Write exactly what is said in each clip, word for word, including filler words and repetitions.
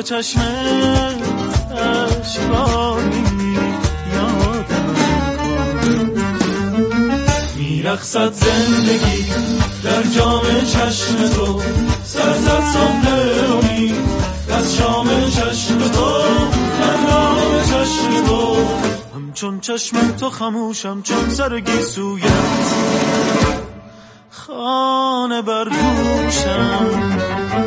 چشم اشکباری یادم میرقصد زندگی در جام چشم تو، سرزد صبح امید از شام چشم تو، من نام چشم تو، همچون چشم تو خموشم چون سر گیسویت خانه برگوشم.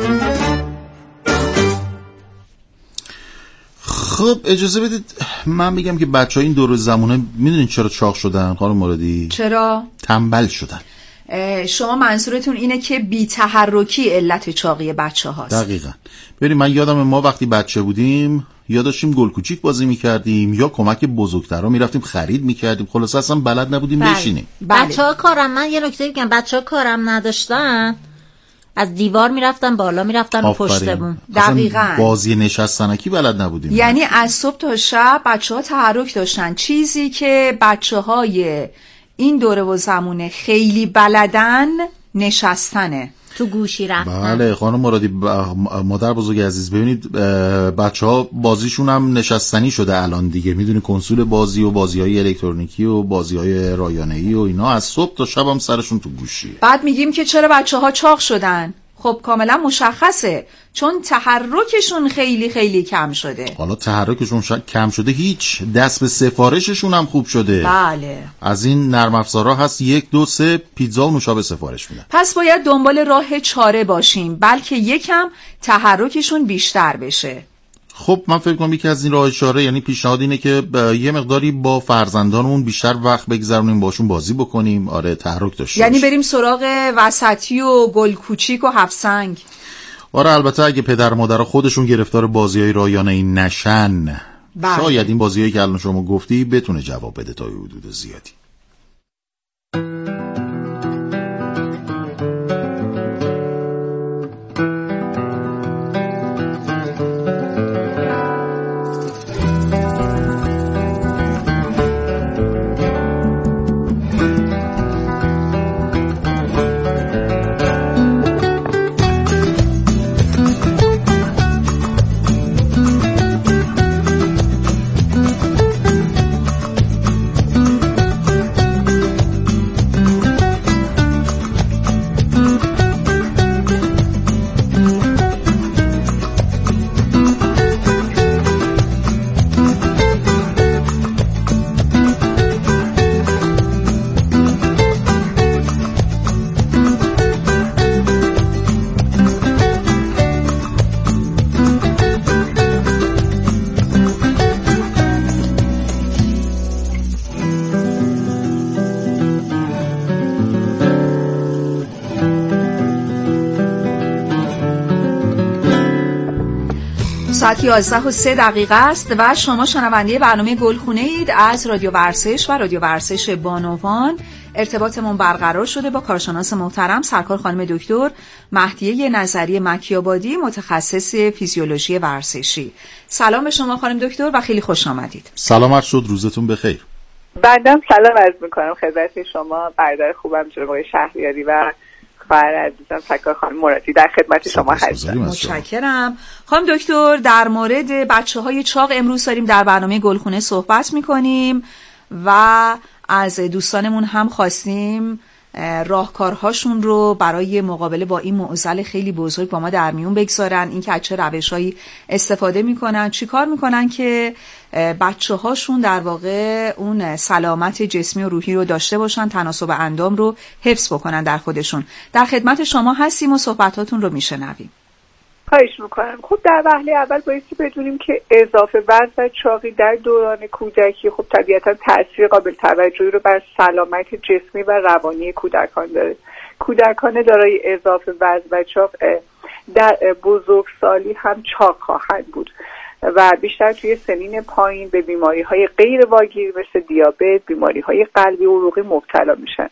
خب اجازه بدید من بگم که بچه ها این دور زمانه میدونین چرا چاق شدن خانم مرادی؟ چرا؟ تنبل شدن. شما منظورتون اینه که بی تحرکی علت چاقی بچه هاست؟ دقیقاً. ببین من یادم ما وقتی بچه بودیم یا داشتیم گل کوچیک بازی میکردیم یا کمک بزرگترها میرفتیم خرید میکردیم، خلاص اصلا بلد نبودیم بله. بشینیم. بله. بچه ها کارم من یه نکته بگم، بچه ها کارم نداشتن از دیوار میرفتن بالا میرفتن و پشت بوم. دقیقاً. بازی نشستنکی بلد نبودیم. یعنی از صبح تا شب بچه ها تحرک داشتن، چیزی که بچه های این دوره و زمونه خیلی بلدن نشستنه، تو گوشی رفتن. بله خانم مرادی مادر بزرگ عزیز، ببینید بچه ها بازیشون هم نشستنی شده الان دیگه، میدونی کنسول بازی و بازی های الکترونیکی و بازی های رایانه‌ای و اینا از صبح تا شب هم سرشون تو گوشیه. بعد میگیم که چرا بچه ها چاق شدن؟ خب کاملا مشخصه، چون تحرکشون خیلی خیلی کم شده. حالا تحرکشون ش... کم شده هیچ، دست به سفارششون هم خوب شده. بله. از این نرم افزارها هست یک دو سه پیتزا و نوشابه سفارش میدن. پس باید دنبال راه چاره باشیم بلکه یکم تحرکشون بیشتر بشه. خب من فکر کنم یکی از این راه چاره یعنی پیشنهاد اینه که یه مقداری با فرزندانمون بیشتر وقت بگذرونیم، باشون بازی بکنیم. آره تحرک داشته یعنی بریم سراغ وسطی و گل کوچیک و هفسنگ. آره البته اگه پدر مادر خودشون گرفتار بازی‌های رایانه‌ای نشن بله. شاید این بازی‌هایی که الان شما گفتی بتونه جواب بده تا حدود زیادی. ساعت یازده و سه دقیقه است و شما شنونده برنامه گلخونه اید از رادیو ورزش و رادیو ورزش بانوان. ارتباطمون برقرار شده با کارشناس محترم سرکار خانم دکتر مهدیه نظری مکی‌آبادی، متخصص فیزیولوژی ورزشی. سلام به شما خانم دکتر و خیلی خوش آمدید. سلامت شد، روزتون بخیر. بعدم سلام عرض میکنم خدمت شما برادر خوبم جناب آقای شهریاری و خواهر عزیزم سرکار خانم مرادی، در خدمت شما هستم. متشکرم. خانم دکتر در مورد بچه‌های چاق امروز داریم در برنامه گلخونه صحبت میکنیم و از دوستانمون هم خواستیم راهکارهاشون رو برای مقابله با این معضل خیلی بزرگ با ما در میون بگذارن، این که از چه روش‌هایی استفاده میکنن، چی کار میکنن که بچه‌هاشون در واقع اون سلامت جسمی و روحی رو داشته باشن، تناسب اندام رو حفظ بکنن در خودشون. در خدمت شما هستیم و صحبتاتون رو میشنویم. خواهش میکنم. خب در وهله اول بایستی بدونیم که اضافه وزن و چاقی در دوران کودکی خب طبیعتا تأثیر قابل توجهی رو بر سلامت جسمی و روانی کودکان داره. کودکان دارای اضافه وزن و چاق در بزرگسالی هم چاق خواهند بود و بیشتر توی سنین پایین به بیماری‌های غیر واگیر مثل دیابت، بیماری‌های قلبی و عروقی مبتلا میشن.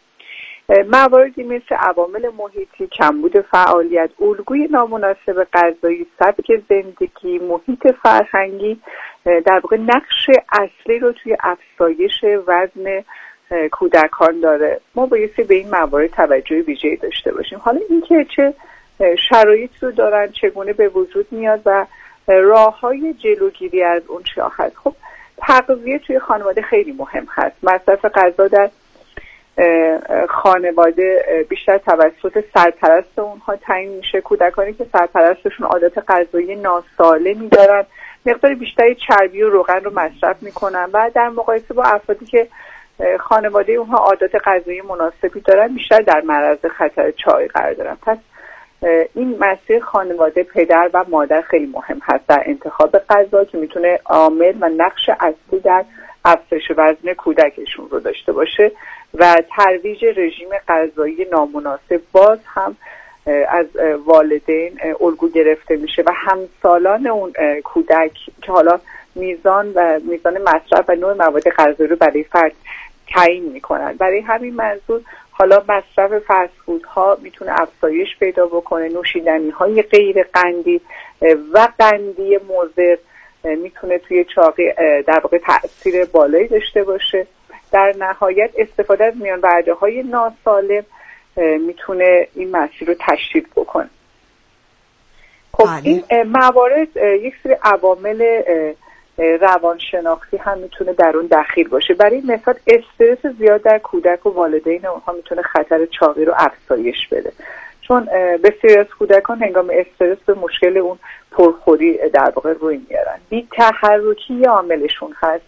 مواردی مثل عوامل محیطی، کمبود فعالیت، الگوی نامناسب غذایی، سبک زندگی، محیط فرهنگی در واقع نقش اصلی رو توی افزایش وزن کودکان داره. ما بایستی به این موارد توجه ویژه‌ای داشته باشیم. حالا اینکه چه شرایطی رو دارن، چگونه به وجود میاد و راه‌های جلوگیری از اون چیا هست؟ خب تغذیه توی خانواده خیلی مهم هست. مصرف غذا در خانواده بیشتر توسط سرپرست اونها تعیین میشه. کودکانی که سرپرستشون عادت غذایی ناسالمی دارن مقدار بیشتری چربی و روغن رو مصرف میکنن و در مقایسه با افرادی که خانواده اونها عادت غذایی مناسبی دارن بیشتر در معرض خطر چاقی قرار دارن. پس این مسیر خانواده، پدر و مادر خیلی مهم هست در انتخاب غذا که میتونه عامل و نقش اصلی در افزایش وزن کودکشون رو داشته باشه و ترویج رژیم غذایی نامناسب باز هم از والدین الگو گرفته میشه و همسالان اون کودک که حالا میزان و میزان مصرف و نوع مواد غذایی رو برای فرد تعیین میکنن. برای همین منظور حالا مصرف فست فودها میتونه افزایش پیدا بکنه، نوشیدنی های غیر قندی و قندی مضر میتونه توی چاقی در واقع تأثیر بالایی داشته باشه. در نهایت استفاده از میان برده های ناسالم میتونه این مسیر رو تشدید بکنه. خب این موارد یک سری عوامل روانشناختی هم میتونه در اون دخیل باشه. برای مثال استرس زیاد در کودک و والدین اونها میتونه خطر چاقی رو افزایش بده، چون بسیاری از کودکان هنگام استرس به مشکل اون پرخوری در واقع روی میارن. بی تحرکی یه عاملشون هست.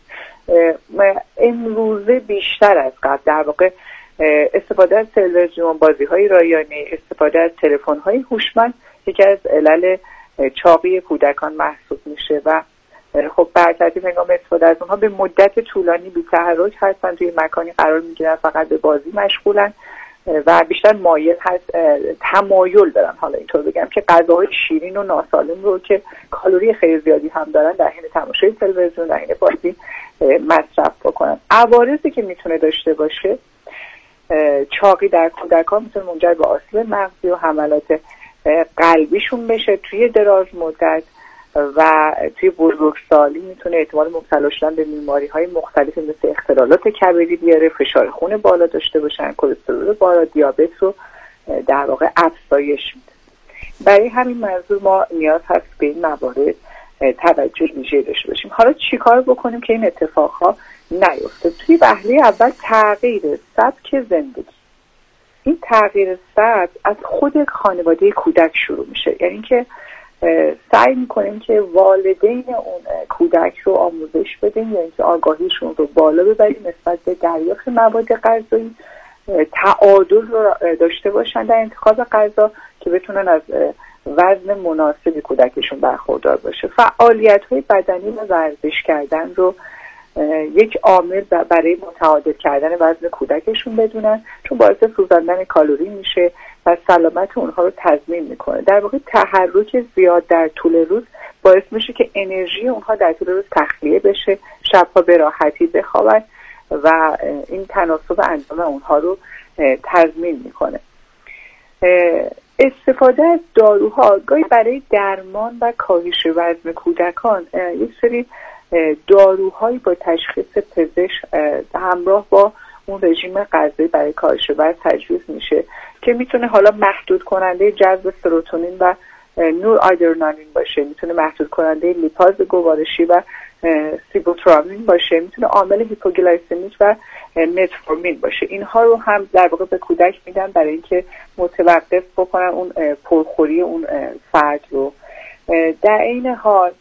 امروزه بیشتر از قبل در واقع استفاده از تلویزیون، بازی‌های رایانه، استفاده از تلفن‌های هوشمند یکی از علل چاقی کودکان محسوب میشه و خب بر ترتیب هنگام استفاده از اونها به مدت طولانی بی تحرک هستن، توی مکانی قرار میگیرن، فقط به بازی مشغولن و بیشتر مایل هست تمایل دارن، حالا اینطور بگم، که غذاهای شیرین و ناسالم رو که کالری خیلی زیادی هم دارن در حین تماشای تلویزیون، در حین بازی مصرف بکنن. عوارضی که میتونه داشته باشه چاقی در کودکان میتونه منجر به آسیب مغزی و حملات قلبیشون بشه توی دراز مدت و توی بزرگسالی میتونه احتمال مبتلا شدن به بیماری‌های مختلفی مثل اختلالات کبدی بیاره، فشار خون بالا داشته باشن، کلسترول بالا، دیابت رو در واقع افزایش میده. برای همین منظور ما نیاز هست به این موارد توجه ویژه‌ای داشته باشیم. حالا چیکار بکنیم که این اتفاقها نیفته؟ توی وهله اول تغییر سبک زندگی. این تغییر سبک از خود خانواده کودک شروع میشه، یعنی که سعی میکنیم که والدین اون کودک رو آموزش بدیم یا اینکه آگاهیشون رو بالا ببریم نسبت به دریافت مواد غذایی، تعادل رو داشته باشن در انتخاب غذا که بتونن از وزن مناسبی کودکشون برخوردار باشه. فعالیت‌های بدنی و ورزش کردن رو یک عامل برای متعادل کردن وزن کودکشون بدونن، چون باعث سوزاندن کالری میشه و سلامت اونها رو تضمین میکنه. در واقع تحرک زیاد در طول روز باعث میشه که انرژی اونها در طول روز تخلیه بشه، شبها به راحتی بخوابن و این تناسب اندام اونها رو تضمین میکنه. استفاده از داروها گاهی برای درمان و کاهش وزن کودکان، یک سری داروهایی با تشخیص پزشک همراه با اون رژیم غذایی برای کاهش وزن تجویز میشه که میتونه حالا محدود کننده جذب سروتونین و نور آدرنالین باشه، میتونه محدود کننده لیپاز گوارشی و سیبوترامین باشه، میتونه عامل هیپوگلایسمیک و متفورمین باشه. اینها رو هم در واقع به کودک میدن برای اینکه متوقف بکنن اون پرخوری اون فرد رو. در این حال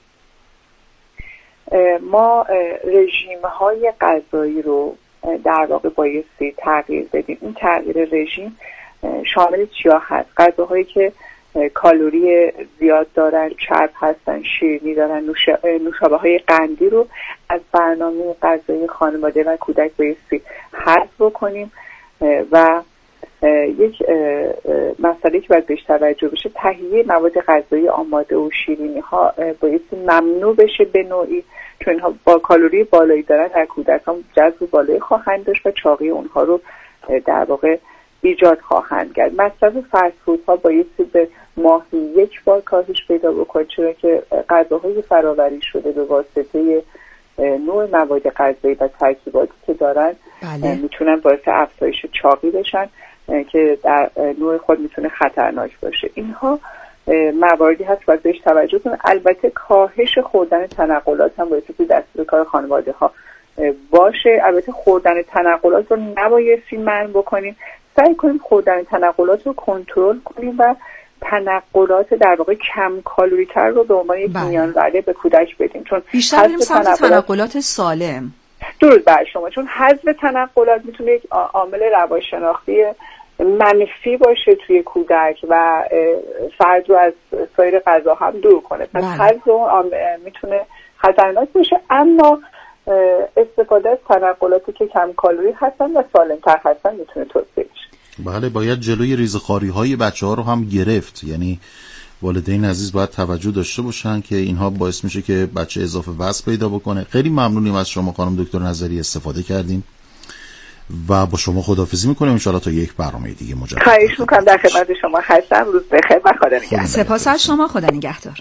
ما رژیم‌های غذایی رو در واقع بایستی تغییر بدیم. این تغییر رژیم شامل چیا هست؟ غذاهایی که کالری زیاد دارن، چرب هستن، شیرینی دارن، نوشابه های قندی رو از برنامه غذایی خانواده و کودک بایستی حذف بکنیم و یک مسئله که باید بهش توجه بشه تهیه مواد غذایی آماده و شیرینی ها بایستی ممنوع بشه به نوعی، چون اینها با کالری بالایی دارن در کودکان جذب بالایی خواهند داشت و چاقی اونها رو در واقع ایجاد خواهند کرد. مصرف فست فود ها بایستی به ماهی یک بار کاهش پیدا بکنه، چون که غذاهای فراوری شده به واسطه نوع مواد غذایی و ترکیباتی که دارن بله. میتونن باعث افزایش چاقی بشن که در نوع خود میتونه خطرناک باشه. اینها مواردی هست باید بهش توجه کنیم. البته کاهش خوردن تنقلات هم باید توی دستور کار خانواده ها باشه. البته خوردن تنقلات رو نبایستی منع بکنیم، سعی کنیم خوردن تنقلات رو کنترل کنیم و تنقلات در واقع کم کالری تر رو به عنوان یک میان وعده به کودک بدیم، چون بیشتر بریم سمت تنقلات... تنقلات سالم. درود بر شما. چون حذف تنقلات میتونه یک عامل روانشناختی منفی باشه توی کودک و فرد رو از سایر غذا هم دور کنه. پس حذف اون میتونه خطرناک باشه، اما استفاده از تنقلاتی که کم کالری هستن و سالم‌تر هستن میتونه توصیه بشه. بله، باید جلوی ریزخواری بچه ها رو هم گرفت. یعنی والدین عزیز باید توجه داشته باشن که اینها باعث میشه که بچه اضافه وزن پیدا بکنه. خیلی ممنونیم از شما خانم دکتر نظری، استفاده کردیم و با شما خداحافظی میکنیم. ان شاءالله تا یک برنامه دیگه مجدد. خواهش میکنم، در خدمت شما هستم. روز بخیر و خدا نگهدار. سپاس از شما، خدا نگهدار.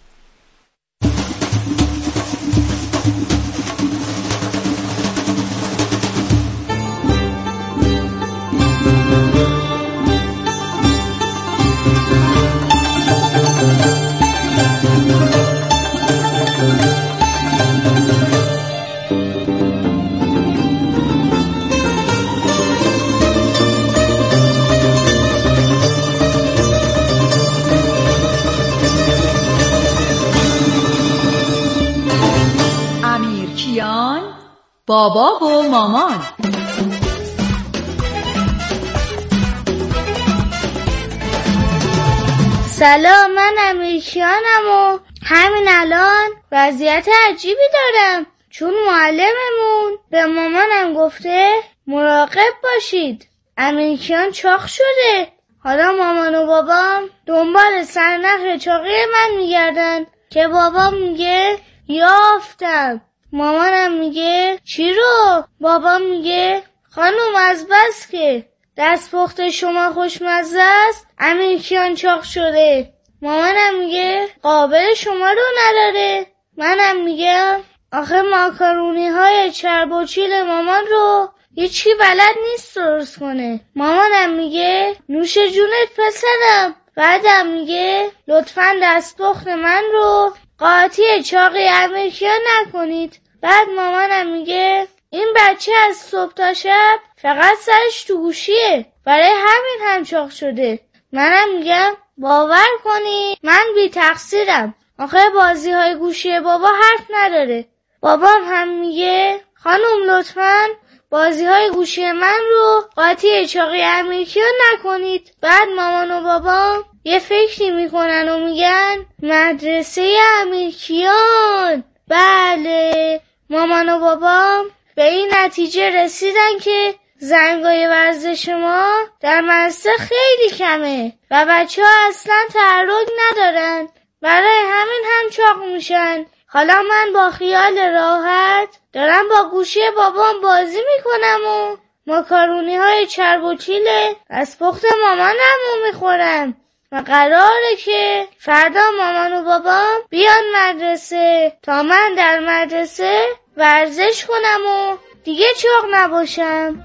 بابا و مامان. سلام، من امیرکیانم و همین الان وضعیت عجیبی دارم، چون معلممون به مامانم گفته مراقب باشید، امیرکیان چاق شده. حالا مامان و بابام دنبال سرنخ چاقی من میگردن که بابا میگه یافتم، مامانم میگه چی رو؟ بابا میگه خانم از بس که دستپخت شما خوشمزه است امیرکیان چاق شده. مامانم میگه قابل شما رو نداره. منم میگم آخه ماکارونی های چرب و چیل مامان رو هیچی بلد نیست درست کنه. مامانم میگه نوش جونت پسرم. بعدم میگه لطفاً دستپخت من رو قاطی چاقی امیرکیان نکنید. بعد مامانم میگه این بچه از صبح تا شب فقط سرش تو گوشیه، برای همین هم چاق شده. منم میگم باور کنی من بی تقصیرم، آخه بازی های گوشی بابا حرف نداره. بابام هم میگه خانم لطفاً بازی های گوشی من رو قاطی چاقی امیرکیان نکنید. بعد مامان و بابام یه فکری میکنن و میگن مدرسه امیرکیان. بله، مامان و بابام به این نتیجه رسیدن که زنگای ورزش ما در مدرسه خیلی کمه و بچه ها اصلا تحرک ندارن، برای همین هم چاق میشن. حالا من با خیال راحت دارم با گوشی بابام بازی میکنم و ماکارونی های چرب و چیل از پخت مامانمو میخورم و قراره که فردا مامان و بابام بیان مدرسه تا من در مدرسه ورزش کنم و دیگه چاق نباشم.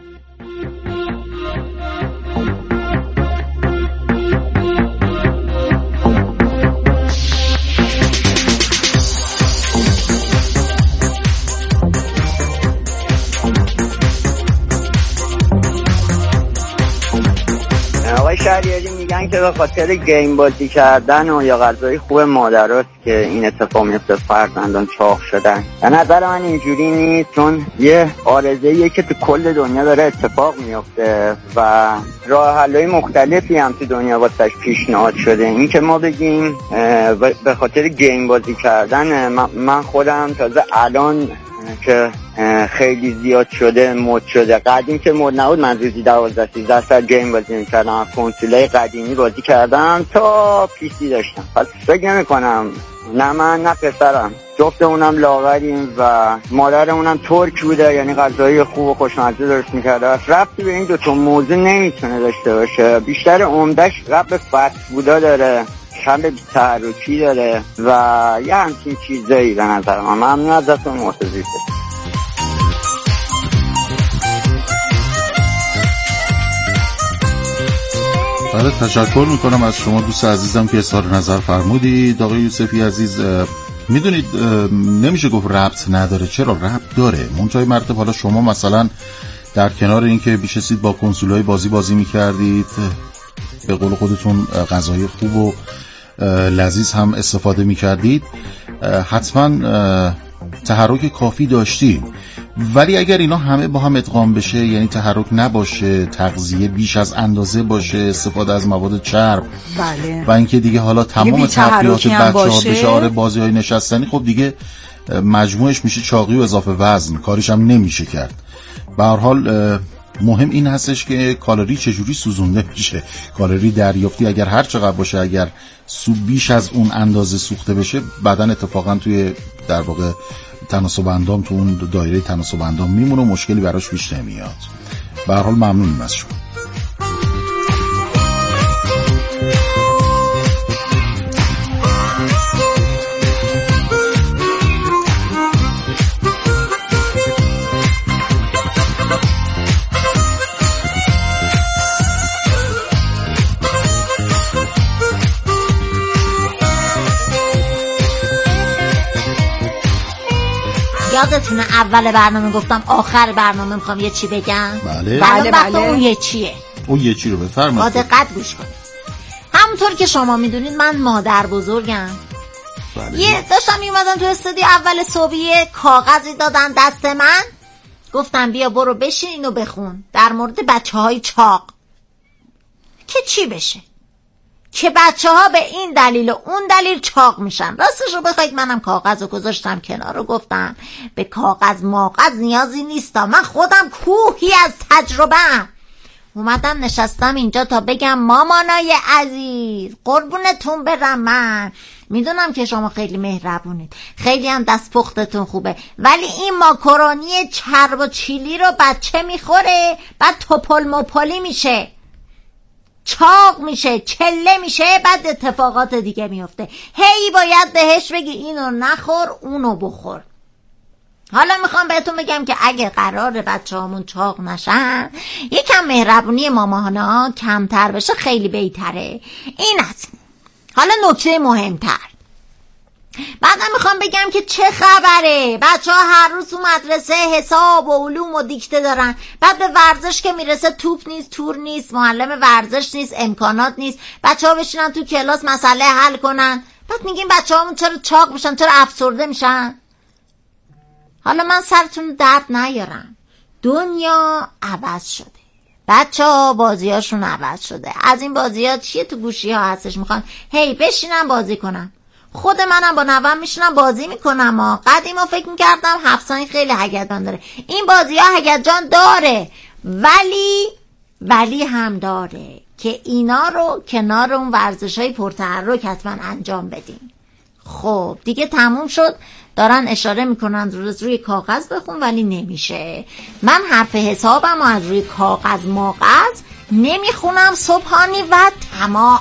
آقای شهریاری میگن که به خاطر گیم بازی کردن و یا غذای خوب مادراست که این اتفاق میفته، فرزندان چاق شدن. به نظر من اینجوری نیست، چون یه عارضه‌ایه که تو کل دنیا داره اتفاق میفته و راه حل‌های مختلفی هم تو دنیا واسش پیشنهاد شده. این که ما بگیم به خاطر گیم بازی کردن، من خودم تازه الان که خیلی زیاد شده، مد شده. قدیم که مد نبود، من روزی دوازده سیزده سال گیم بازی می‌کردم، کنسولای قدیمی بازی کردم تا پیسی داشتم. پس فکر نمی‌کنم، نه من نه پسرم، جفتمونم لاغریم و مادرمونم ترک بوده، یعنی غذای خوب و خوشمزه درست می‌کرده. ربطی به این دو تا موضوع نمیتونه داشته باشه. بیشتر عمدش ربط به فست فودا داره، کم به تحرکی داره و یه همچین چیزایی به نظر من. ممنون ازتون، مرتضی. بله بله تشکر میکنم از شما دوست عزیزم که اظهار نظر فرمودید. آقای یوسفی عزیز، میدونید نمیشه گفت ربط نداره، چرا ربط داره. منتهای مرتب حالا شما مثلا در کنار اینکه بیشستید با کنسولای بازی بازی میکردید، به قول خودتون غذای خوب و لذیذ هم استفاده میکردید، حتما تحرک کافی داشتید. ولی اگر اینا همه با هم ادغام بشه، یعنی تحرک نباشه، تغذیه بیش از اندازه باشه، استفاده از مواد چرب، بله. و اینکه دیگه حالا تمام تغذیات بچه‌ها بشه آره بازی‌های نشستنی، خب دیگه مجموعش میشه چاقی و اضافه وزن، کارش هم نمیشه کرد. به هر حال مهم این هستش که کالری چجوری سوزونده میشه. کالری دریافتی اگر هر چقدر باشه، اگر سو بیش از اون اندازه سوخته بشه، بدن اتفاقا توی در واقع تناسب اندام، تو اون دایره تناسب اندام میمونه و مشکلی براش پیش نمیاد. به هر حال ممنونم از شما. یادتونه اول برنامه گفتم آخر برنامه میخوام یه چی بگم؟ بله بله بله. اون یه چیه؟ اون یه چی رو بفرمایید. با دقت گوش کنید. همونطور که شما میدونید من مادر بزرگم. بله. یه داشتم میومدم تو استودیو اول صبحیه، کاغذی دادن دست من، گفتم بیا برو بشین اینو بخون در مورد بچه های چاق که چی بشه، که بچه ها به این دلیل و اون دلیل چاق میشن. راستش رو بخواید منم کاغذ رو گذاشتم کنار رو گفتم به کاغذ ماغذ نیازی نیستم، من خودم کوهی از تجربه اومدم نشستم اینجا تا بگم مامانای عزیز قربونتون برم، من میدونم که شما خیلی مهربونید، خیلی هم دست پختتون خوبه، ولی این ماکارونی چرب و چیلی رو بچه میخوره، بعد توپل مپلی میشه، چاق میشه، چله میشه، بعد اتفاقات دیگه میفته. هی باید بهش بگی اینو نخور اونو بخور. حالا میخوام بهتون بگم که اگه قرار بچه هامون چاق نشن، یکم مهربونی مامانا کمتر بشه خیلی بهتره. این است. حالا نکته مهمتر، بعدا میخوام بگم که چه خبره. بچه ها هر روز تو مدرسه حساب و علوم و دیکته دارن، بعد به ورزش که میرسه توپ نیست، تور نیست، معلم ورزش نیست، امکانات نیست، بچه ها بشینن تو کلاس مسئله حل کنن، بعد میگیم بچه هامون چرا چاق میشن، چرا افسرده میشن. حالا من سرتون درد نیارم، دنیا عوض شده، بچه ها بازی هاشون عوض شده. از این بازی ها چیه تو گوشی ها هستش، میخوان هی بشینن بازی کنن. خود منم با نوام میشینم بازی میکنم. ما قدیما فکر میکردم هفسانی خیلی هیجان داره، این بازی ها هیجان داره، ولی ولی هم داره که اینا رو کنار اون ورزش های پرتحرک حتما انجام بدیم. خب دیگه تموم شد، دارن اشاره میکنن روز روی کاغذ بخون، ولی نمیشه. من حرف حسابم از روی کاغذ ماغذ نمیخونم صبحانی و تمام.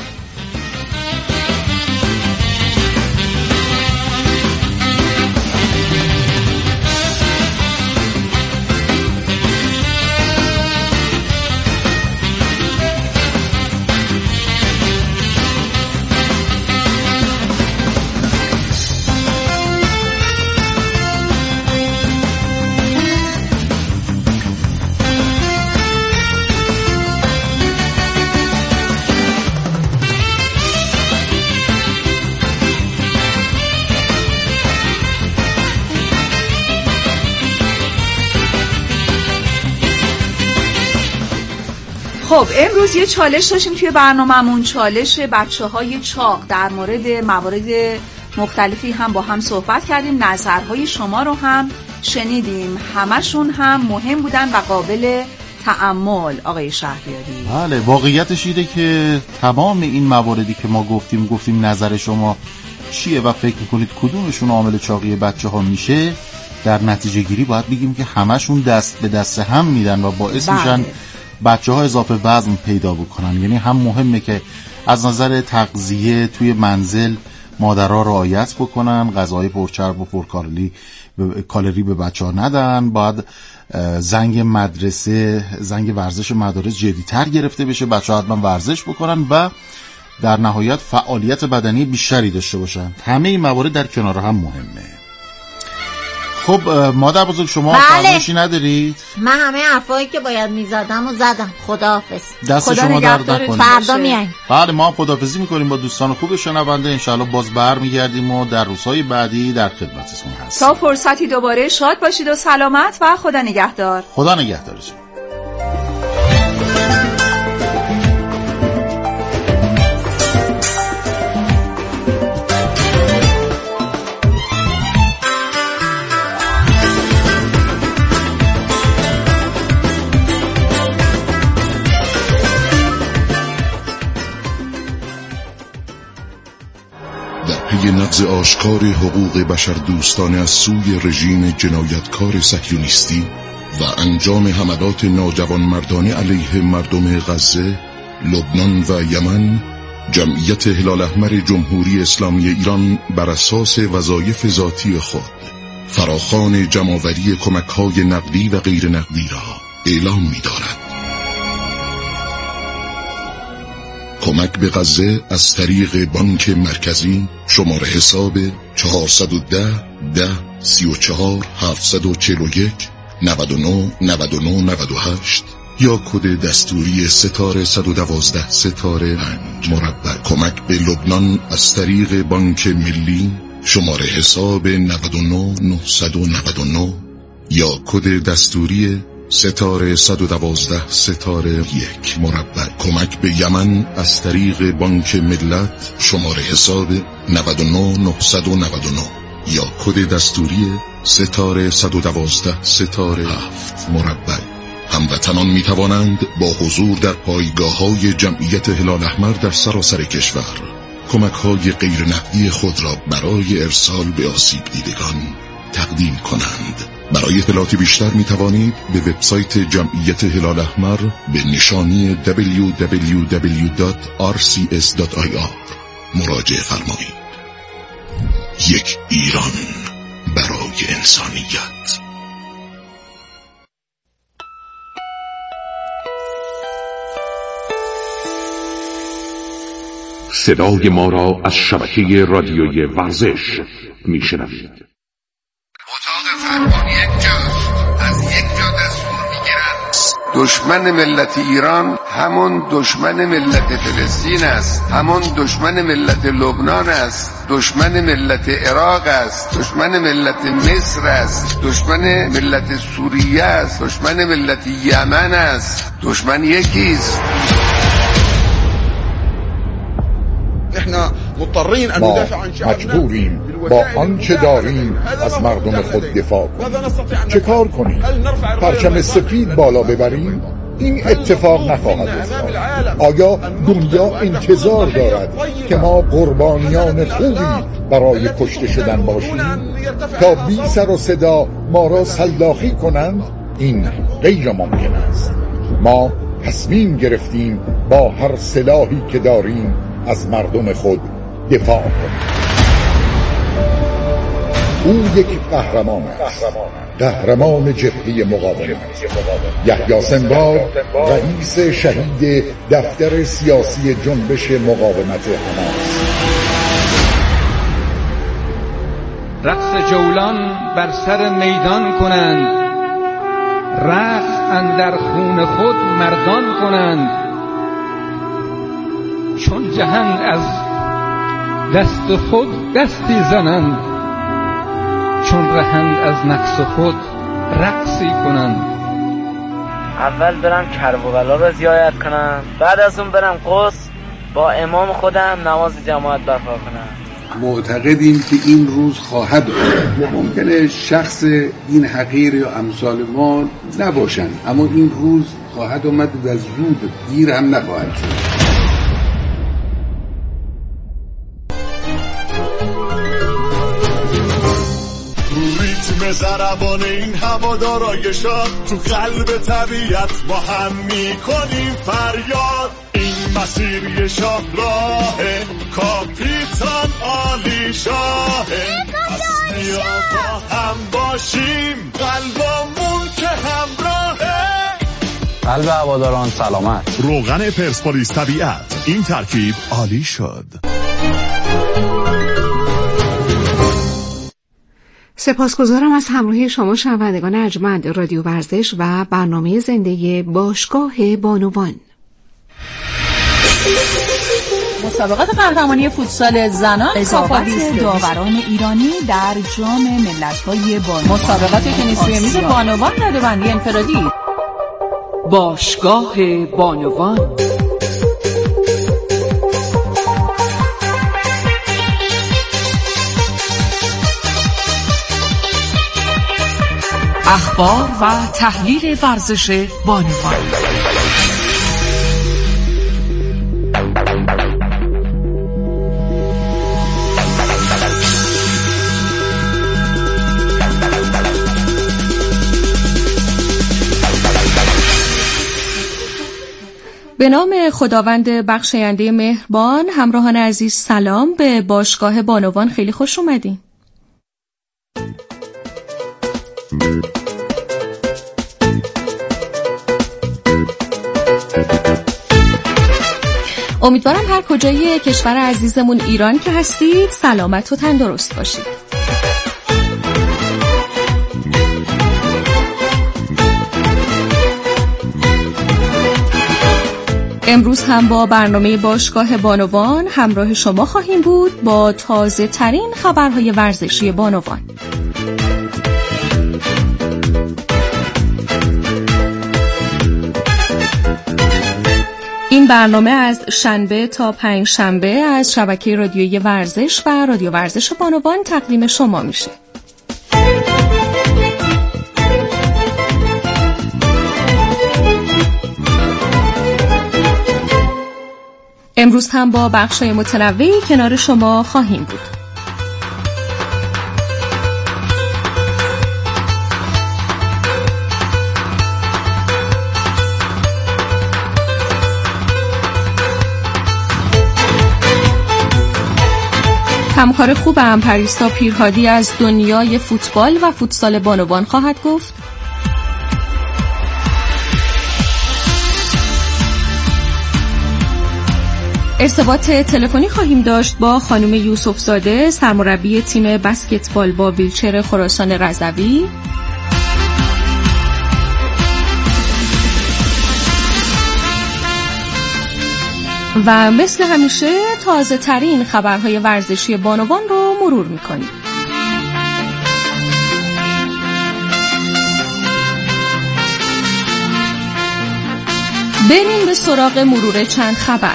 خب امروز یه چالش داشتیم توی برنامه‌مون، چالش بچه های چاق. در مورد موارد مختلفی هم با هم صحبت کردیم، نظرهای شما رو هم شنیدیم، همشون هم مهم بودن و قابل تأمل. آقای شهریاری، بله واقعیتش اینه که تمام این مواردی که ما گفتیم گفتیم نظر شما چیه و فکر میکنید کدومشون عامل چاقی بچه ها میشه، در نتیجه گیری باید بگیم که همشون دست به دست هم میدن و باعث بله. میشن بچه ها اضافه وزن پیدا بکنن. یعنی هم مهمه که از نظر تغذیه توی منزل مادرها رعایت بکنن، غذاهای پرچرب و پرکالری کالری به بچه ها ندن، باید زنگ مدرسه زنگ ورزش مدارس جدی‌تر گرفته بشه، بچه ها حتما ورزش بکنن و در نهایت فعالیت بدنی بیشتری داشته باشن. همه این موارد در کنار هم مهمه. خب مادر بزرگ شما فرمایشی ندارید؟ من همه حرفایی که باید میزدم و زدم. خداحافظ. دست خدا شما درد نکنه. فردا میایم. بله ما هم خداحافظی میکنیم با دوستان خوب شنونده. انشالله باز برمیگردیم و در روزهای بعدی در خدمتتون هستیم. تا فرصتی دوباره شاد باشید و سلامت و خدا نگهدار. خدا نگهدارتون. پی نقض آشکار حقوق بشر دوستانه از سوی رژیم جنایتکار صهیونیستی و انجام حملات ناجوانمردانه علیه مردم غزه، لبنان و یمن، جمعیت هلال احمر جمهوری اسلامی ایران بر اساس وظایف ذاتی خود فراخوان جمع‌آوری کمک‌های نقدی و غیر نقدی را اعلام می‌دارد. کمک به غزه از طریق بانک مرکزی شماره حساب چهارصد و ده ده سی و چهار هفتصد و چهل و یک نود و نه نود و نه نود و هشت یا کد دستوری ستاره صد و دوازده ستاره پنج مربع. کمک به لبنان از طریق بانک ملی شماره حساب نود و نه نهصد و نود و نه یا کد دستوری ستاره صد و دوازده ستاره یک مربع. کمک به یمن از طریق بانک ملت شماره حساب نود و نه نهصد و نود و نه یا کد دستوری ستاره صد و دوازده ستاره هفت مربع. هموطنان می توانند با حضور در پایگاه‌های جمعیت هلال احمر در سراسر کشور کمک‌های غیر نقدی خود را برای ارسال به آسیب دیدگان تقدیم کنند. برای اطلاعات بیشتر می توانید به وبسایت جمعیت هلال احمر به نشانی دبلیو دبلیو دبلیو دات آر سی اس دات آی آر مراجعه فرمایید. یک ایران برای انسانیت. صدای ما را از شبکه رادیوی ورزش میشنوید. اتاق فرمان یک جاست، از یک جا دستور میگیرن. دشمن ملت ایران همون دشمن ملت فلسطین است، همون دشمن ملت لبنان است، دشمن ملت عراق است، دشمن ملت مصر است، دشمن ملت سوریه است، دشمن ملت یمن است. دشمن یکیست. ما مجبوریم با آنچه داریم از مردم خود دفاع کنیم. چه کار کنیم؟ پرچم سفید بالا ببریم؟ این اتفاق نخواهد افتاد. آیا دنیا انتظار دارد که ما قربانیان خوبی برای کشته شدن باشیم تا بی سر و صدا ما را سلاخی کنند؟ این غیر ممکن است. ما تصمیم گرفتیم با هر سلاحی که داریم از مردم خود دفاع کنیم. او یک قهرمان است، قهرمان جبهه مقاومت. یحیی سنوار رئیس شهید دفتر سیاسی جنبش مقاومت حماس. رقص جولان بر سر میدان کنند، رقص اندر خون خود مردان کنند. چون جهان از دست خود دستی زنند، چون رهند از نقص خود رقصی کنند. اول برم کربلا رو زیارت کنم، بعد از اون برم قدس با امام خودم نماز جماعت برپا کنم. معتقدیم که این روز خواهد بود. ممکنه شخص این حقیر یا امثال ما نباشند، اما این روز خواهد اومد و زود دیر هم نخواهد شد. ضربان این هوادارای شاد تو قلب طبیعت با هم میکنیم فریاد. این مسیر شاه راه کاپیتان عالی شاهه، بیا با هم باشیم قلبمون که همراهه. قلب هواداران سلامت. روغن پرسپولیس طبیعت، این ترکیب عالی شد. سپاسگزارم از همراهی شما شنوندگان ارجمند رادیو ورزش و برنامه زنده باشگاه بانوان. مسابقات قهرمانی فوتسال زنان اضافات داوران ایرانی در جام ملت‌های بانوان. مسابقات تنیس روی میز بانوان رده‌بندی انفرادی. باشگاه بانوان. اخبار و تحلیل ورزش بانوان. به نام خداوند بخشاینده مهربان. همراهان عزیز سلام، به باشگاه بانوان خیلی خوش اومدین. امیدوارم هر کجای کشور عزیزمون ایران که هستید سلامت و تندرست باشید. امروز هم با برنامه باشگاه بانوان همراه شما خواهیم بود با تازه ترین خبرهای ورزشی بانوان. این برنامه از شنبه تا پنج شنبه از شبکه رادیویی ورزش و رادیو ورزش بانوان تقدیم شما میشه. امروز هم با بخشای متنوعی کنار شما خواهیم بود. همکار خوبم پریسا پیرهادی از دنیای فوتبال و فوتسال بانوان خواهد گفت. ارتباط تلفنی خواهیم داشت با خانم یوسف زاده، سرمربی تیم بسکتبال با ویلچر خراسان رضوی. و مثل همیشه تازه ترین خبرهای ورزشی بانوان رو مرور میکنیم. بریم به سراغ مرور چند خبر.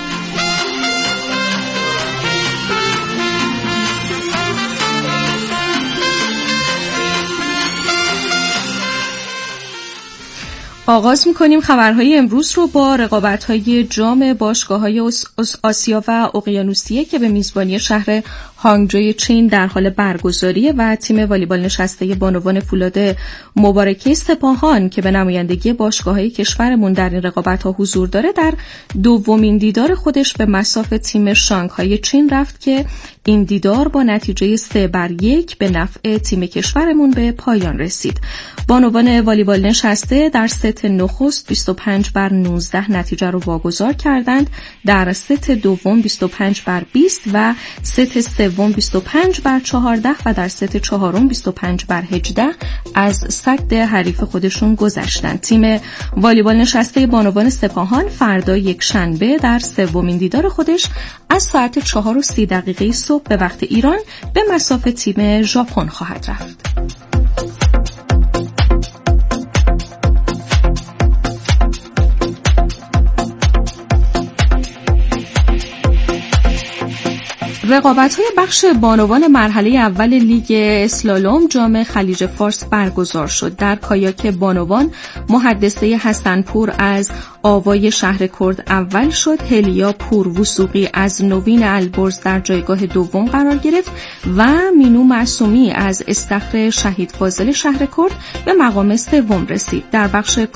آغاز می‌کنیم خبرهای امروز رو با رقابت‌های جام باشگاه‌های آسیا و اقیانوسیه که به میزبانی شهر هانگجوی چین در حال برگزاری و تیم والیبال نشسته بانوان فولاد مبارکه سپاهان که به نمایندگی باشگاه‌های کشورمون در این رقابت‌ها حضور داره در دومین دیدار خودش به مصاف تیم شانگهای چین رفت که این دیدار با نتیجه سه بر یک به نفع تیم کشورمون به پایان رسید. بانوان والیبال نشسته در ست نخست بیست و پنج بر نوزده نتیجه رو واگذار کردند، در ست دوم بیست و پنج بر بیست و ست سوم بیست و پنج بر چهارده و در ست چهارم بیست و پنج بر هجده از سد حریف خودشون گذشتند. تیم والیبال نشسته بانوان سپاهان فردا یک شنبه در سومین دیدار خودش از ساعت چهار و سی دقیقه صبح به وقت ایران به مصاف تیم ژاپن خواهد رفت. رقابت‌های بخش بانوان مرحله اول لیگ اسلالوم جام خلیج فارس برگزار شد. در کایاک بانوان محدثه حسنپور از آوای شهر کرد اول شد، هلیا پور وثوقی از نوین البرز در جایگاه دوم قرار گرفت و مینو معصومی از استخر شهید فاضل شهر کرد به مقام سوم رسید. در بخش